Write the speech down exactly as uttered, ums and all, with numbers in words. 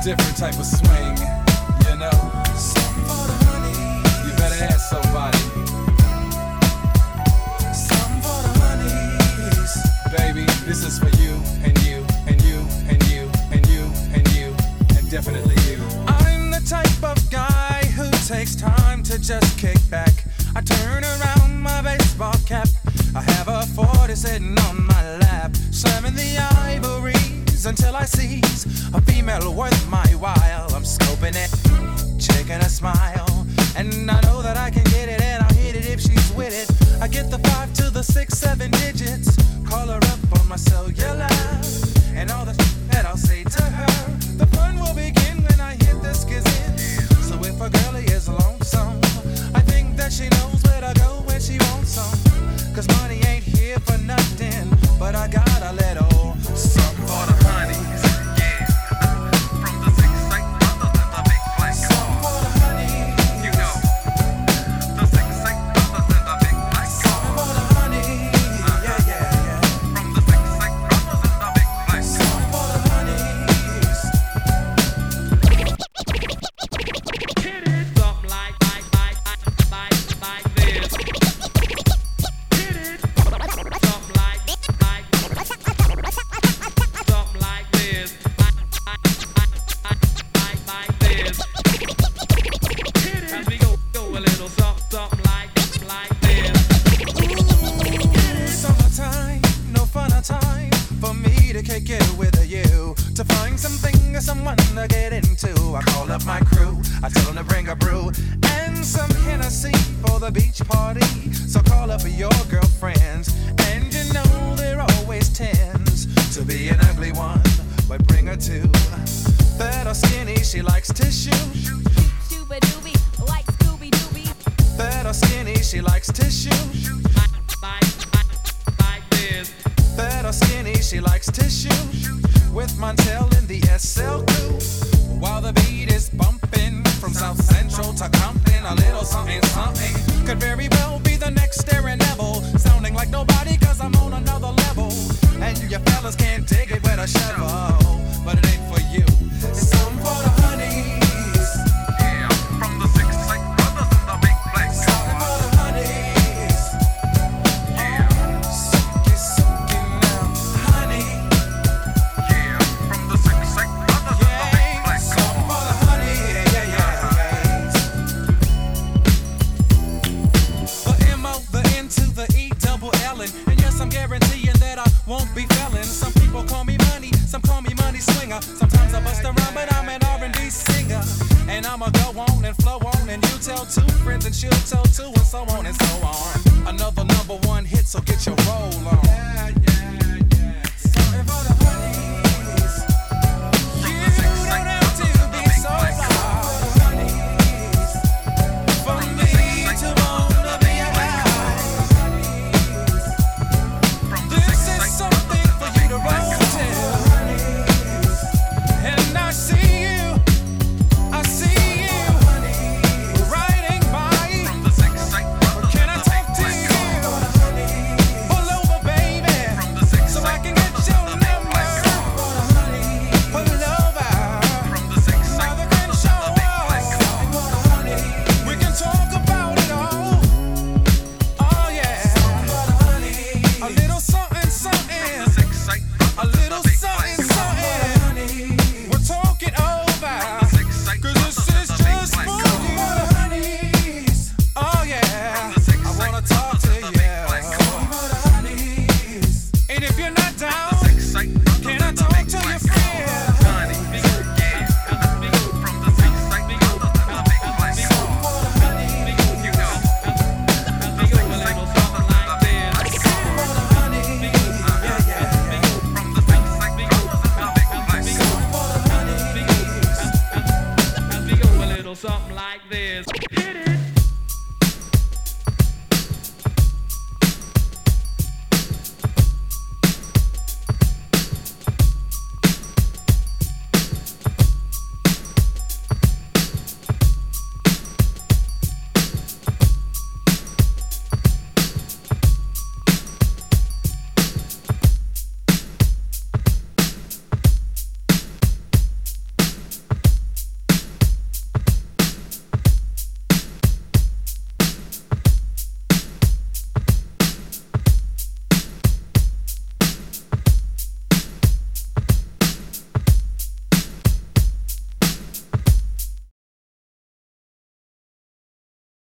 different type of swing, you know. Something for the honey. You better ask somebody. Something for the honeys. Baby, this is for you and you and you and you and you and you and definitely you. I'm the type of guy who takes time to just kick back. I turn around my baseball cap. I have a forty sitting on my lap, slamming the ivories until I seize a female worth my while. I'm scoping it, checking a smile, and I know that I can get it and I'll hit it if she's with it. I get the five to the six, seven digits, call her up on my cellular, and all the shit that I'll say to her. The fun will begin when I hit the skizzin'. So if a girlie is lonesome, I think that she knows where to go when she wants some. Cause money ain't here for nothing, but I got a little something for the honeys. Yeah, from the six eight brothers in the big black car. Something for the honeys. You know, the six eight brothers in the big black car. Something for the honeys. Uh-huh. Yeah, yeah, yeah. From the six eight brothers in the big black car. Something for the honeys. Hit it up like, like, like, like, like this. Get with you to find something or someone to get into. I call up my crew, I tell them to bring a brew and some Hennessy for the beach party. So call up your girlfriends, and you know there always tends to be an ugly one, but bring her two that are skinny. She likes tissue. Shooba doobie, like Scooby Dooby. That are skinny. She likes tissue. Like, like, like this. That are skinny, she likes tissue. With Montel in the S L two. While the beat is bumping from South Central to Compton, a little something, something could very well be the next Aaron Neville. Sounding like nobody cause I'm on another level. And your fellas can't dig it with a shovel. But it ain't for you, it's something for the honeys. Yeah, from the six eight brothers in the big black car. Something for the honeys. Yeah, suck it, suck it now, honey. Yeah, from the six eight brothers in the big black car. Something for the honey, yeah, yeah, yeah. The M O, the N to the E, double L, and yes, I'm guaranteeing that I won't be failing. Some people call me money, some call me money swinger. Sometimes I bust around, but I'm an R and B singer. And I'ma go on and flow on, and you tell two friends, and she'll tell two, and so on and so